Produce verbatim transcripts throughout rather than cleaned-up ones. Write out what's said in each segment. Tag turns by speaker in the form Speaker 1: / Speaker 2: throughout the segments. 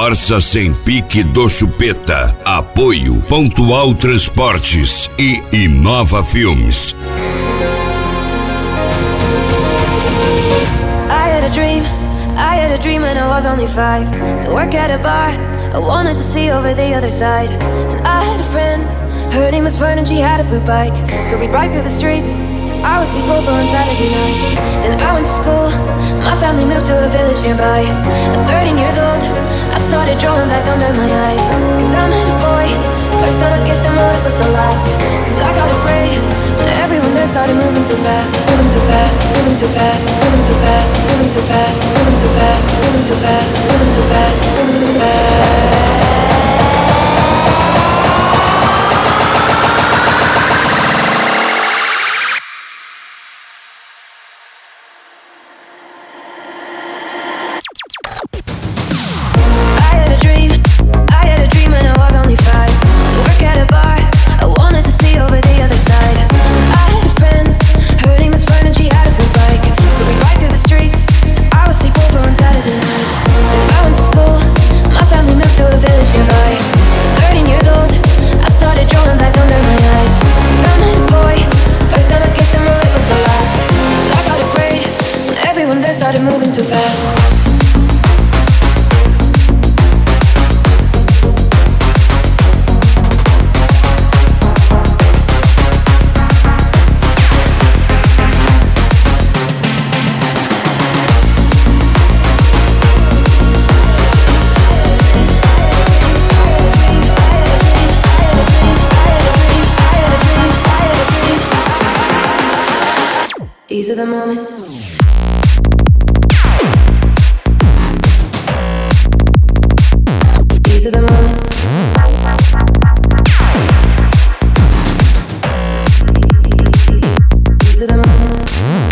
Speaker 1: Força Sem Pique do Chupeta. Apoio Pontual Transportes e Inova Filmes.
Speaker 2: I had a dream, I had a dream when I was only five. To work at a bar, I wanted to see over the other side. And I had a friend, her name was Fern and she had a blue bike. So we'd ride through the streets, I would sleep over on Saturday nights. Then I went to school, my family moved to a village nearby. At thirteen years old, I started drawing black under my eyes. Cause I met a boy, first time I kissed him, well it was the last. Cause I got afraid, when everyone there started moving too fast. Moving too fast, moving too fast, moving too fast, moving too fast, moving too fast, moving too fast, moving too fast, moving too fast. These are the moments. These are the moments. These are the moments.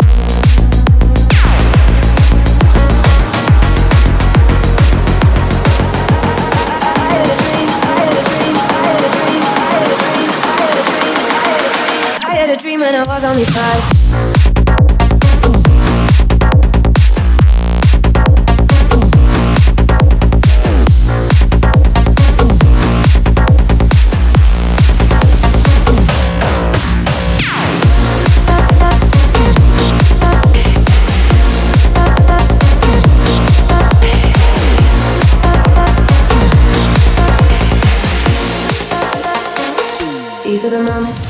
Speaker 2: I had a dream, I had a dream, I had a dream, I had a dream, I had a dream, I had a dream when I was only five. These are the moments.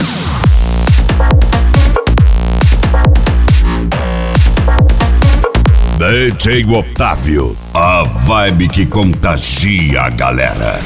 Speaker 1: D J Otávio, a vibe que contagia a galera.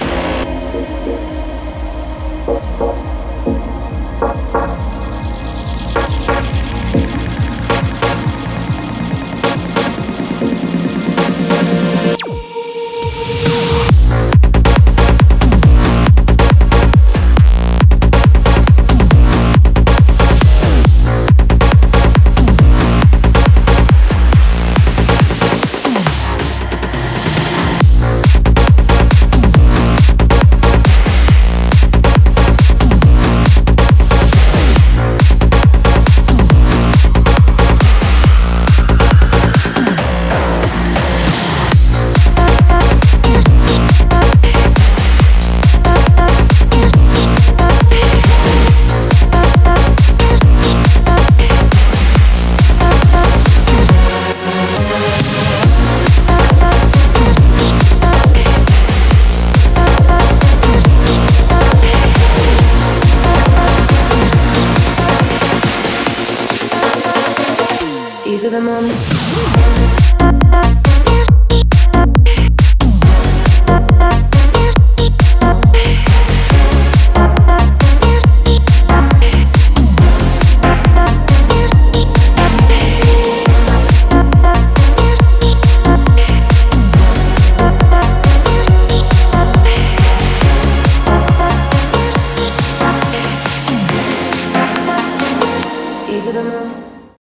Speaker 1: These are the moments.